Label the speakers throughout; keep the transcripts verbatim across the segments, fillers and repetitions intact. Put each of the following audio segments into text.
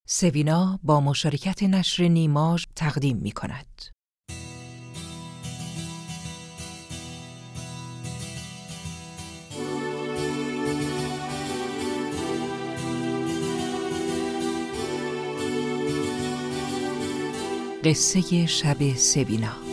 Speaker 1: سوینا با مشارکت نشر نیماژ تقدیم می کند. قصه شب سوینا.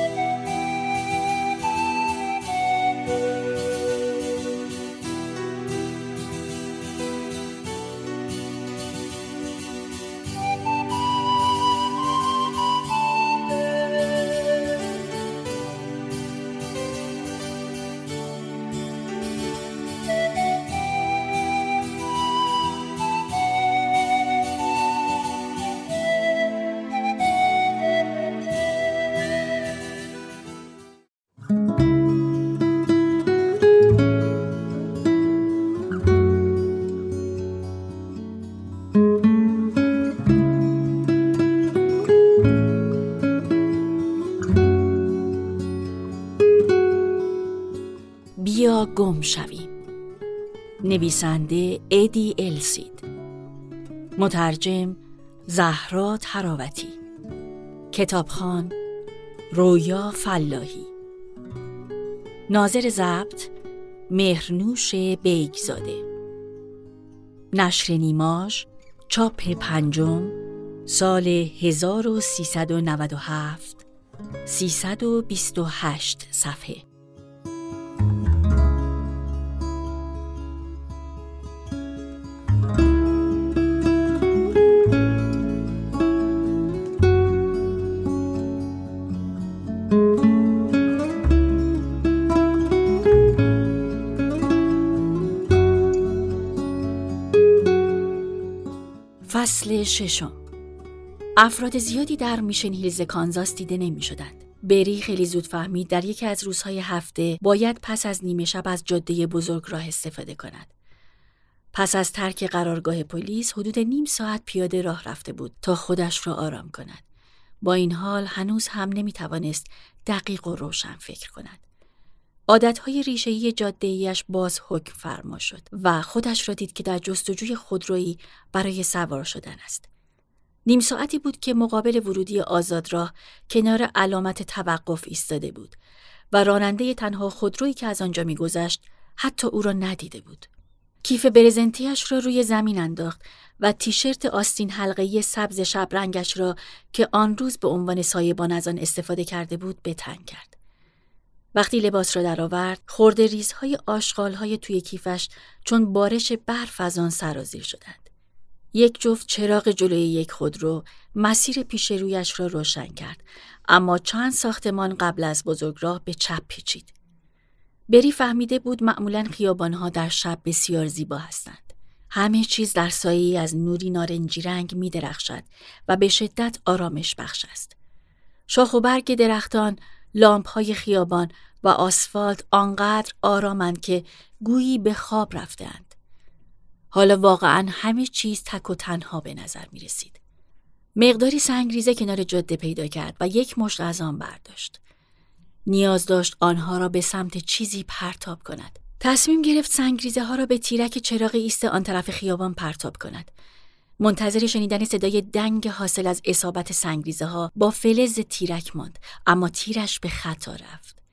Speaker 2: بیا گم شویم. نویسنده ادی السید، مترجم زهرا تراوتی، کتابخوان رویا فلاحی، ناظر ضبط مهرنوش بیگزاده، نشر نیماژ، چاپ پنجم، سال هزار و سیصد و نود و هفت، سیصد و بیست و هشت صفحه. فصل ششم. افراد زیادی در میشن هیلز کانزاس دیده نمی شدند. بری خیلی زود فهمید در یکی از روزهای هفته باید پس از نیمه شب از جاده بزرگ راه استفاده کند. پس از ترک قرارگاه پلیس حدود نیم ساعت پیاده راه رفته بود تا خودش را آرام کند. با این حال هنوز هم نمی توانست دقیق و روشن فکر کند. عادتهای ریشه‌ای جاده‌ایش باز حکم فرما شد و خودش را دید که در جستجوی خودرویی برای سوار شدن است. نیم ساعتی بود که مقابل ورودی آزادراه کنار علامت توقف ایستاده بود و راننده تنها خودرویی که از آنجا می‌گذشت حتی او را ندیده بود. کیف برزنتیش را روی زمین انداخت و تیشرت آستین حلقه‌ای سبز شبرنگش را که آن روز به عنوان سایه‌بان از آن استفاده کرده بود به تن کرد. وقتی لباس را درآورد، خرده ریزهای آشغالهای توی کیفش چون بارش برف از آن سرازیر شدند. یک جفت چراغ جلوی یک خودرو مسیر پیش رویش را روشن کرد، اما چند ساختمان قبل از بزرگراه به چپ پیچید. بری فهمیده بود معمولاً خیابانها در شب بسیار زیبا هستند. همه چیز در سایه‌ای از نوری نارنجی رنگ می درخشد و به شدت آرامش بخش است. شاخ و برگ درختان، لامپ‌های خیابان و آسفالت آنقدر آرامند که گویی به خواب رفتند. حالا واقعاً همه چیز تک و تنها به نظر می رسید. مقداری سنگریزه کنار جاده پیدا کرد و یک مشت از آن برداشت. نیاز داشت آنها را به سمت چیزی پرتاب کند. تصمیم گرفت سنگریزه ها را به تیرک چراغ ایست آن طرف خیابان پرتاب کند. منتظر شنیدن صدای دنگ حاصل از اصابت سنگریزه ها با فلز تیرک ماند، اما تیرش به خطا رفت.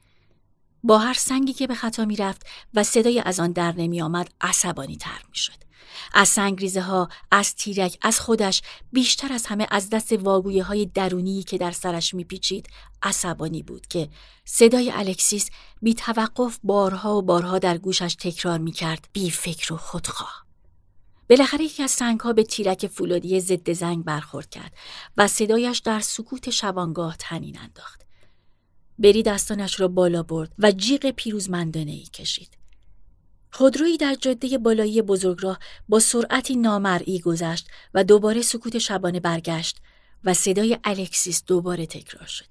Speaker 2: با هر سنگی که به خطا می رفت و صدای از آن در نمی آمد عصبانی تر می شد. از سنگریزه ها، از تیرک، از خودش، بیشتر از همه از دست واگویه های درونی که در سرش می پیچید عصبانی بود که صدای الکسیس بی توقف بارها و بارها در گوشش تکرار می کرد: بی فکر و خودخواه. بالاخره یکی از سنگ‌ها به تیرک فولادی ضد زنگ برخورد کرد و صدایش در سکوت شبانگاه طنین انداخت. بری دستانش را بالا برد و جیغ پیروزمندانه‌ای کشید. خودرویی در جاده بالایی بزرگراه با سرعتی نامرئی گذشت و دوباره سکوت شبانه برگشت و صدای الکسیس دوباره تکرار شد.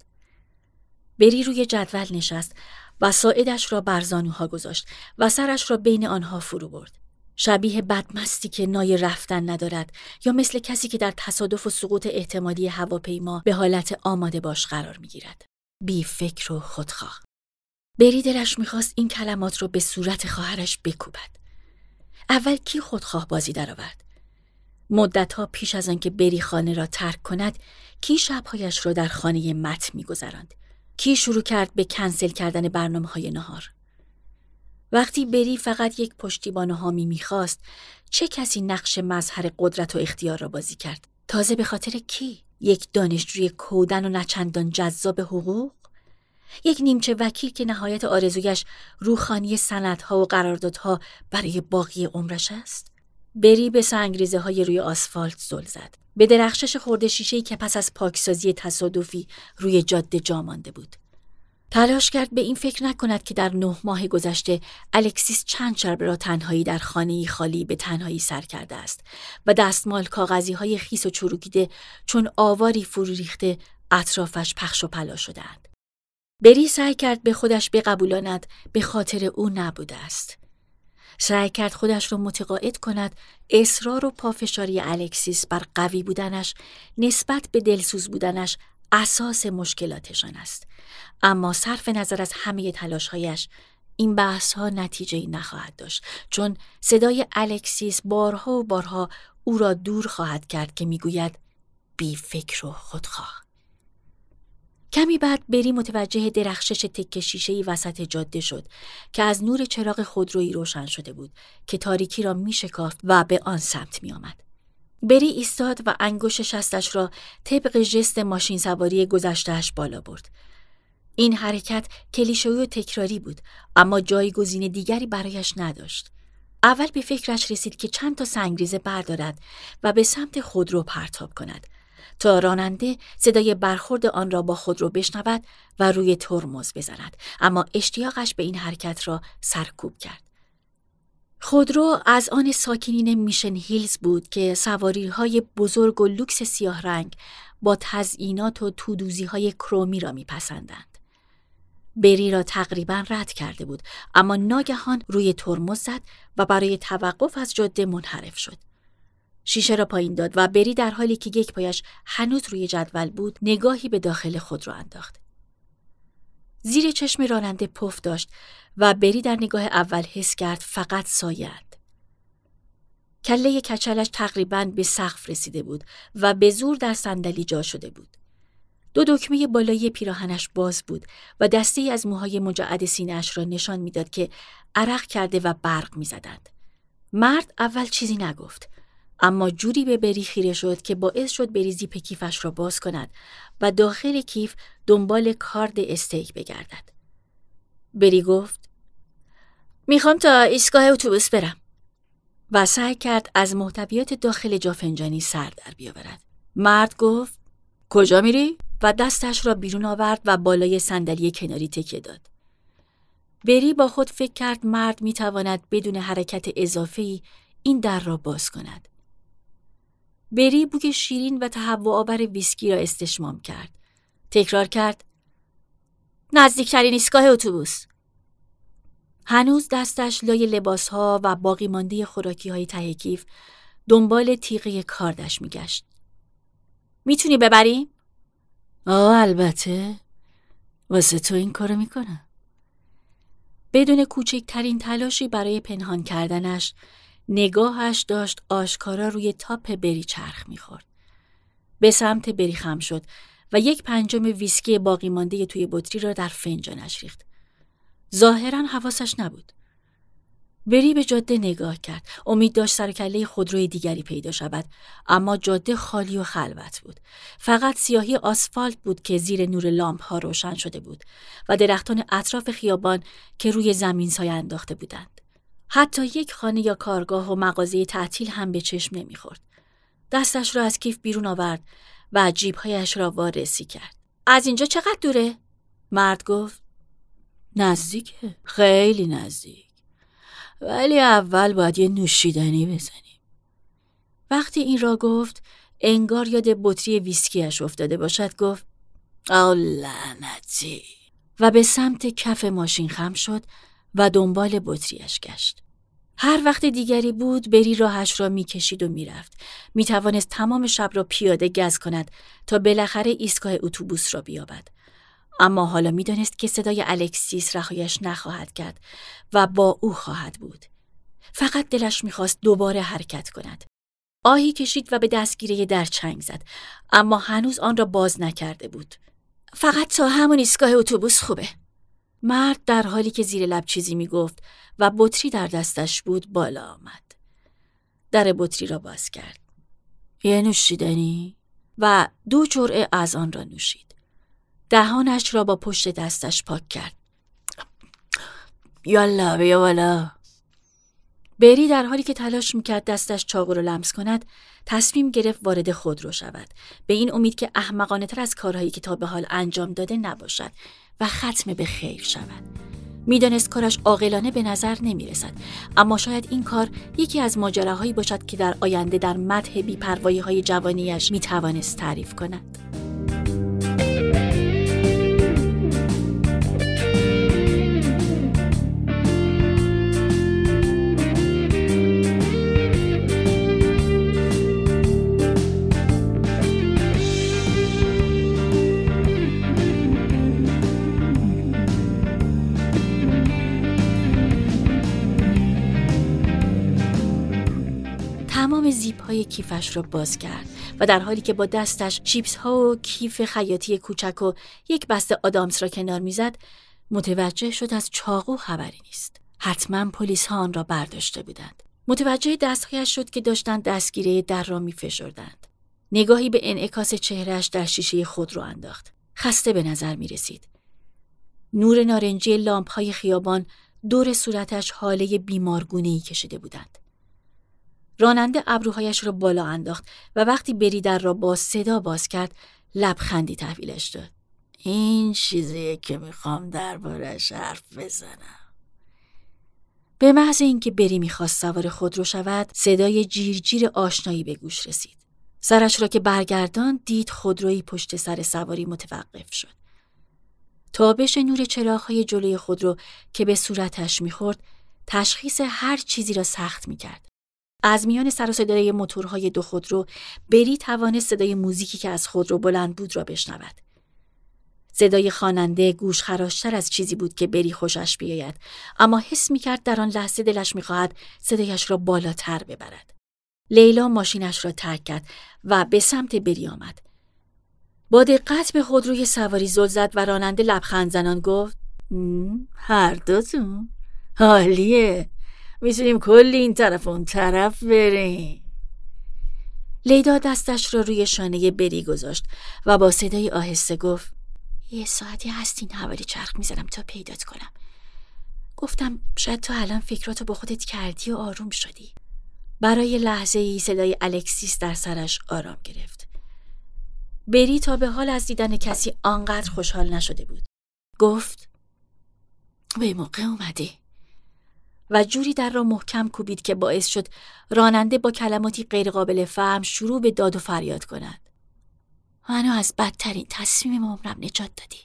Speaker 2: بری روی جدول نشست و ساعدش را بر زانوها گذاشت و سرش را بین آنها فرو برد. شبیه بدمستی که نای رفتن ندارد یا مثل کسی که در تصادف و سقوط احتمالی هواپیما به حالت آماده باش قرار می‌گیرد. بی فکر و خودخواه. بری دلش می‌خواست این کلمات را به صورت خواهرش بکوبد. اول کی خودخواه بازی درآورد؟ مدتها پیش از آنکه بری خانه را ترک کند، کی شبهایش را در خانه مت می‌گذراند؟ کی شروع کرد به کنسل کردن برنامه‌های نهار؟ وقتی بری فقط یک پشتیبان حامی می‌خواست، چه کسی نقش مظهر قدرت و اختیار را بازی کرد؟ تازه به خاطر کی؟ یک دانشجوی کودن و نچندان جذاب حقوق؟ یک نیمچه وکیل که نهایت آرزویش روخانی سندها و قراردادها برای باقی عمرش است؟ بری به سنگریزه های روی آسفالت زل زد. به درخشش خرده شیشه‌ای که پس از پاکسازی تصادفی روی جاده جا مانده بود. تلاش کرد به این فکر نکند که در نه ماه گذشته الکسیس چند شب را تنهایی در خانه‌ای خالی به تنهایی سر کرده است و دستمال کاغذی های خیس و چروکیده چون آواری فرو ریخته اطرافش پخش و پلا شدند. بری سعی کرد به خودش بقبولاند به خاطر او نبوده است. سعی کرد خودش را متقاعد کند اصرار و پافشاری الکسیس بر قوی بودنش نسبت به دلسوز بودنش اساس مشکلاتشان است. اما صرف نظر از همه تلاش‌هایش این بحث‌ها نتیجه‌ای نخواهد داشت، چون صدای الکسیس بارها و بارها او را دور خواهد کرد که میگوید بی فکر و خودخواه. کمی بعد بری متوجه درخشش تکه شیشه‌ای وسط جاده شد که از نور چراغ خودرویی روشن شده بود که تاریکی را می‌شکافت و به آن سمت می‌آمد. بری ایستاد و انگشت شستش را طبق ژست ماشین سواری گذشته‌اش بالا برد. این حرکت کلیشه‌ای و تکراری بود، اما جایگزین دیگری برایش نداشت. اول به فکرش رسید که چند تا سنگریزه بردارد و به سمت خودرو پرتاب کند تا راننده صدای برخورد آن را با خودرو بشنود و روی ترمز بزند، اما اشتیاقش به این حرکت را سرکوب کرد. خودرو از آن ساکنین میشن هیلز بود که سواری‌های بزرگ و لوکس سیاه رنگ با تزیینات و تودوزی‌های کرومی را می‌پسندند. بری را تقریباً رد کرده بود، اما ناگهان روی ترمز زد و برای توقف از جاده منحرف شد. شیشه را پایین داد و بری در حالی که یک پایش هنوز روی جدول بود نگاهی به داخل خودرو انداخت. زیر چشم راننده پف داشت و بری در نگاه اول حس کرد فقط سایه‌اند. کله کچلش تقریباً به سقف رسیده بود و به زور در صندلی جا شده بود. دو دکمه بالایی پیراهنش باز بود و دسته‌ای از موهای مجعد سینه‌اش را نشان می‌داد که عرق کرده و برق می‌زدند. مرد اول چیزی نگفت، اما جوری به بری خیره شد که باعث شد بری زیپ کیفش را باز کند و داخل کیف دنبال کارد استیک بگردد. بری گفت میخوام تا ایستگاه اتوبوس برم و سعی کرد از محتویات داخل جافنجانی سر در بیاورد. مرد گفت کجا میری؟ و دستش را بیرون آورد و بالای صندلی کناری تکیه داد. بری با خود فکر کرد مرد میتواند بدون حرکت اضافه‌ای این در را باز کند. بری بوی شیرین و تهوع‌آور ویسکی را استشمام کرد. تکرار کرد نزدیکترین ایستگاه اتوبوس. هنوز دستش لای لباسها و باقی مانده خوراکی‌های ته کیف دنبال تیغه کاردش میگشت. میتونی ببریم؟ آه البته، واسه تو این کارو میکنم. بدون کوچکترین تلاشی برای پنهان کردنش نگاهش داشت آشکارا روی تاپ بری چرخ میخورد. به سمت بری خم شد و یک پنجم ویسکی باقی مانده توی بطری را در فنجانش ریخت. ظاهراً حواسش نبود. بری به جاده نگاه کرد. امید داشت سر و کله خودروی دیگری پیدا شود، اما جاده خالی و خلوت بود. فقط سیاهی آسفالت بود که زیر نور لامپ ها روشن شده بود و درختان اطراف خیابان که روی زمین سایه انداخته بودند. حتی یک خانه یا کارگاه و مغازه تعطیل هم به چشم نمیخورد. دستش را از کیف بیرون آورد و جیبهایش را وارسی کرد. از اینجا چقدر دوره؟ مرد گفت نزدیکه، خیلی نزدیک. ولی اول باید یه نوشیدنی بزنیم. وقتی این را گفت انگار یاد بطری ویسکیش افتاده باشد گفت آه لعنتی و به سمت کف ماشین خم شد و دنبال بطریش گشت. هر وقت دیگری بود بری راهش را میکشید و میرفت. میتوانست تمام شب را پیاده گز کند تا بالاخره ایستگاه اتوبوس را بیابد. اما حالا میدانست که صدای الکسیس رهایش نخواهد کرد و با او خواهد بود. فقط دلش میخواست دوباره حرکت کند. آهی کشید و به دستگیره در چنگ زد، اما هنوز آن را باز نکرده بود. فقط تا همون ایستگاه اتوبوس خوبه. مرد در حالی که زیر لب چیزی می گفت و بطری در دستش بود بالا آمد. در بطری را باز کرد. یه نوشیدنی؟ و دو جرعه از آن را نوشید. دهانش را با پشت دستش پاک کرد. یالا بیا بالا. بری در حالی که تلاش میکرد دستش چاقو رو لمس کند، تصمیم گرفت وارد خودرو شود، به این امید که احمقانه تر از کارهایی که تا به حال انجام داده نباشد و ختم به خیر شود. میدانست کارش عاقلانه به نظر نمیرسد، اما شاید این کار یکی از ماجراهایی باشد که در آینده در مدح بی‌پروایی‌های جوانیش میتوانست تعریف کند. تمام زیپ های کیفش را باز کرد و در حالی که با دستش چیپس ها و کیف خیاطی کوچک و یک بسته آدامس را کنار میزد، متوجه شد از چاقو خبری نیست. حتما پلیس ها آن را برداشته بودند. متوجه دستهایش شد که داشتند دستگیره در را میفشردند. نگاهی به انعکاس چهرهش در شیشه خودرو انداخت. خسته به نظر می رسید. نور نارنجی لامپ های خیابان دور صورتش حاله بیمارگونه‌ای کشیده بودند. راننده ابروهایش را بالا انداخت و وقتی بری در را با صدا باز کرد، لبخندی تحویلش داد. این چیزیه که میخوام دربارش حرف بزنم. به محض اینکه بری میخواست سوار خودرو شود، صدای جیرجیر آشنایی به گوش رسید. سرش را که برگرداند، دید خودرویی پشت سر سواری متوقف شد. تابش نور چراغ‌های جلوی خودرو که به صورتش میخورد، تشخیص هر چیزی را سخت میکرد. از میان سر و صدای موتورهای دو خودرو، بری توانست صدای موزیکی که از خودرو بلند بود را بشنود. صدای خواننده گوش خراشتر از چیزی بود که بری خوشش بیاید، اما حس می‌کرد در آن لحظه دلش می‌خواهد صدایش را بالاتر ببرد. لیلا ماشینش را ترک کرد و به سمت بری آمد. با دقت به خودروی سواری زل زد و راننده لبخند زنان گفت: هر دوتون حالیه، میتونیم کلی این طرف اون طرف بریم. لیلا دستش را روی شانه بری گذاشت و با صدای آهسته گفت: یه ساعتی هست این حوالی چرخ میزنم تا پیدات کنم. گفتم شاید تو الان فکراتو با خودت کردی و آروم شدی. برای لحظه ای صدای الکسیس در سرش آرام گرفت. بری تا به حال از دیدن کسی آنقدر خوشحال نشده بود. گفت: به موقع اومدی. و جوری در را محکم کوبید که باعث شد راننده با کلماتی غیرقابل فهم شروع به داد و فریاد کند: منو از بدترین تصمیم عمرم نجات دادی.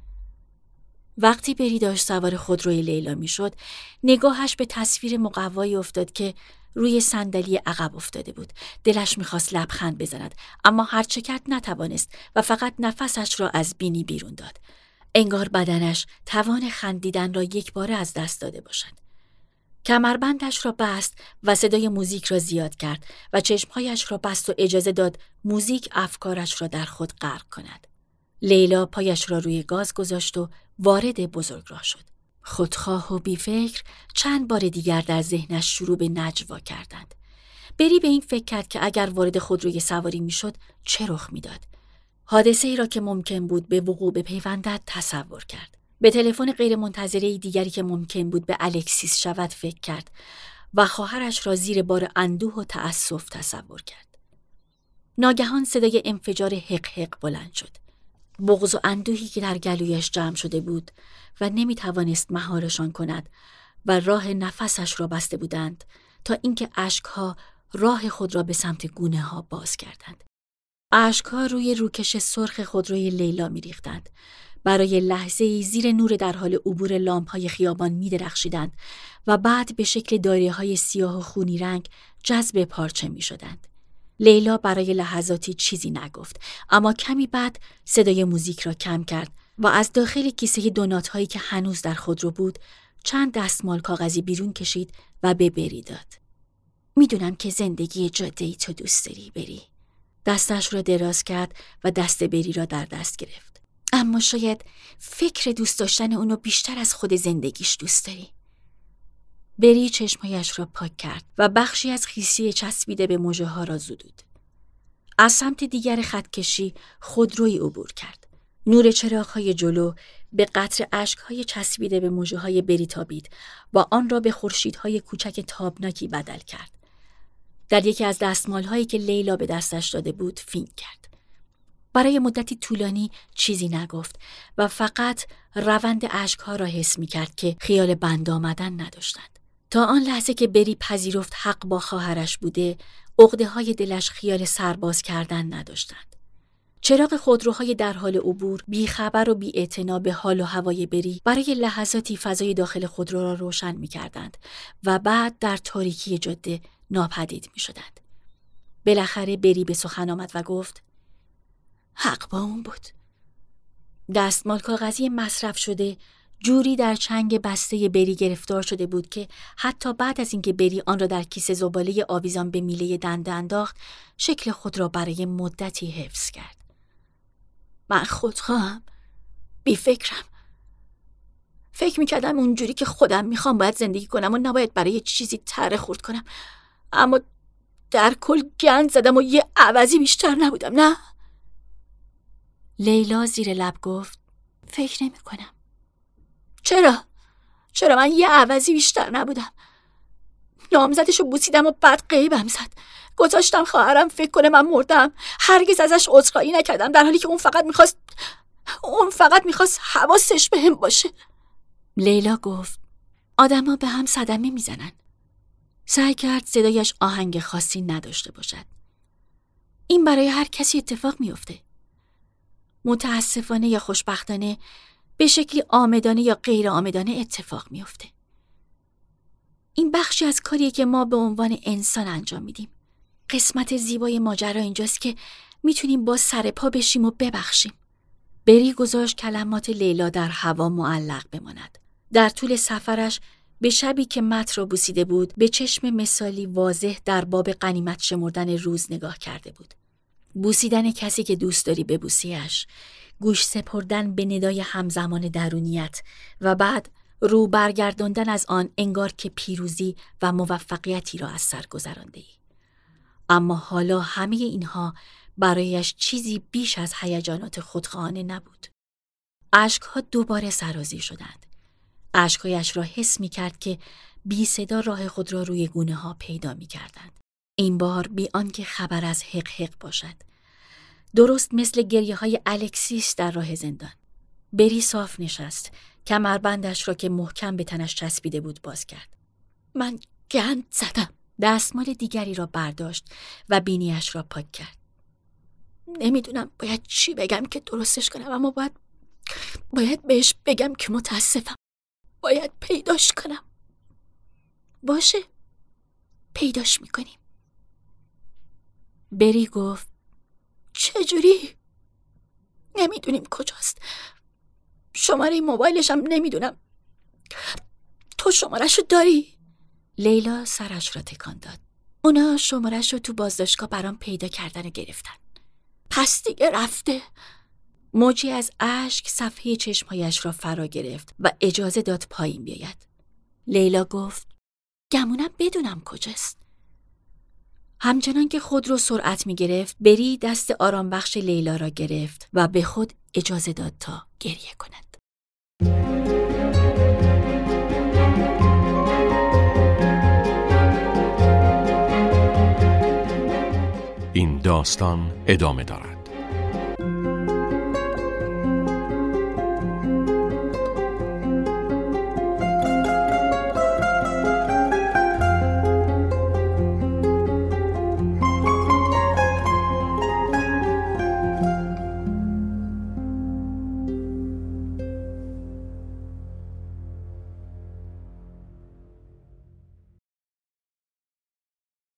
Speaker 2: وقتی بری داشت سوار خودروی لیلا می شد، نگاهش به تصویر مقوایی افتاد که روی صندلی عقب افتاده بود. دلش می‌خواست لبخند بزند، اما هرچه کرد نتوانست و فقط نفسش را از بینی بیرون داد. انگار بدنش توان خندیدن را یک باره از دست داده باشد. کمربندش را بست و صدای موزیک را زیاد کرد و چشمهایش را بست و اجازه داد موزیک افکارش را در خود غرق کند. لیلا پایش را روی گاز گذاشت و وارد بزرگراه شد. خودخواه و بیفکر چند بار دیگر در ذهنش شروع به نجوا کردند. بری به این فکر کرد که اگر وارد خودروی سواری میشد چه رخ میداد. حادثه‌ای را که ممکن بود به وقوع بپیوندد تصور کرد. به تلفن غیرمنتظره دیگری که ممکن بود به الکسیس شود فکر کرد و خواهرش را زیر بار اندوه و تأسف تصور کرد. ناگهان صدای انفجار حق حق بلند شد. بغض و اندوهی که در گلویش جمع شده بود و نمی توانست مهارشان کند و راه نفسش را بسته بودند تا اینکه اشکها راه خود را به سمت گونه ها باز کردند. اشکها روی روکش سرخ خودروی لیلا می ریختند. برای لحظه‌ای زیر نور در حال عبور لامپ‌های خیابان می‌درخشیدند و بعد به شکل دایره‌های سیاه و خونی رنگ جذب پارچه می‌شدند. لیلا برای لحظاتی چیزی نگفت، اما کمی بعد صدای موزیک را کم کرد و از داخل کیسه دونات‌هایی که هنوز در خودرو بود چند دستمال کاغذی بیرون کشید و به بری داد. میدونم که زندگی جاده‌ای تو دوست داری بری. دستش را دراز کرد و دست بری را در دست گرفت. اما شاید فکر دوست داشتن اونو بیشتر از خود زندگیش دوست داری. بری چشمهایش را پاک کرد و بخشی از خیسی چسبیده به مژه ها را زدود. از سمت دیگر خطکشی خودرویی عبور کرد. نور چراغ‌های جلو به قطر اشک‌های چسبیده به مژه‌های بری تابید و آن را به خورشیدهای کوچک تابناکی بدل کرد. در یکی از دستمال‌هایی که لیلا به دستش داده بود فین کرد. برای مدتی طولانی چیزی نگفت و فقط روند اشک‌ها را حس می‌کرد که خیال بند آمدن نداشتند. تا آن لحظه که بری پذیرفت حق با خواهرش بوده، عقده‌های دلش خیال سرباز کردن نداشتند. چراغ خودروهای در حال عبور بی‌خبر و بی‌اعتنا به حال و هوای بری برای لحظاتی فضای داخل خودرو را روشن می‌کردند و بعد در تاریکی جاده ناپدید می‌شدند. بالاخره بری به سخن آمد و گفت: حق با اون بود. دستمال کاغذی مصرف شده جوری در چنگ بسته بری گرفتار شده بود که حتی بعد از اینکه بری آن را در کیسه زباله آویزان به میله دنده انداخت، شکل خود را برای مدتی حفظ کرد. من خودخواهم، بی فکرم. فکر میکردم اونجوری که خودم میخوام باید زندگی کنم و نباید برای چیزی تره خورد کنم، اما در کل گند زدم و یه عوضی بیشتر نبودم. نه؟ لیلا زیر لب گفت: فکر نمی کنم. چرا؟ چرا من یه عوضی بیشتر نبودم؟ نامزدشو بوسیدم و بعد غیبم زد. گذاشتم خواهرم فکر کنه من مردم. هرگز ازش عذرخواهی نکردم، در حالی که اون فقط میخواست اون فقط میخواست حواسش بهم باشه. لیلا گفت: آدما به هم صدمه میزنن. سعی کرد صدایش آهنگ خاصی نداشته باشد. این برای هر کسی اتفاق میفته. متاسفانه یا خوشبختانه به شکلی عامدانه یا غیر عامدانه اتفاق میفته. این بخشی از کاریه که ما به عنوان انسان انجام میدیم. قسمت زیبای ماجرا اینجاست که میتونیم با سر پا بشیم و ببخشیم. بری گذاشت کلمات لیلا در هوا معلق بماند. در طول سفرش به شبی که مت را بوسیده بود به چشم مثالی واضح در باب غنیمت شمردن روز نگاه کرده بود. بوسیدن کسی که دوست داری ببوسیش، گوش سپردن به ندای همزمان درونیت و بعد رو برگرداندن از آن انگار که پیروزی و موفقیتی را از سر گذرانده‌ای. اما حالا همه اینها برایش چیزی بیش از هیجانات خودخواهانه نبود. اشک‌ها دوباره سرازیر شدند. اشک‌هایش را حس می‌کرد که بی صدا راه خود را روی گونه‌ها پیدا می‌کردند. این بار بی آنکه خبر از حق حق باشد. درست مثل گریه‌های الکسیس در راه زندان. بری صاف نشست، کمربندش را که محکم به تنش چسبیده بود باز کرد. من گند زدم. دستمال دیگری را برداشت و بینیش را پاک کرد. نمیدونم باید چی بگم که درستش کنم، اما باید باید بهش بگم که متاسفم. باید پیداش کنم. باشه، پیداش میکنیم. بری گفت: چجوری؟ نمیدونیم کجاست. شماره موبایلش هم نمیدونم. تو شماره‌شو داری؟ لیلا سرش را تکان داد. اونا شماره‌شو تو بازداشتگاه برام پیدا کردن و گرفتن. پس دیگه رفته. موجی از اشک صفحه چشمهایش را فرا گرفت و اجازه داد پایین بیاید. لیلا گفت: گمونم بدونم کجاست. همچنان که خود رو سرعت می گرفت، بری دست آرام بخش لیلا را گرفت و به خود اجازه داد تا گریه کند.
Speaker 3: این داستان ادامه دارد.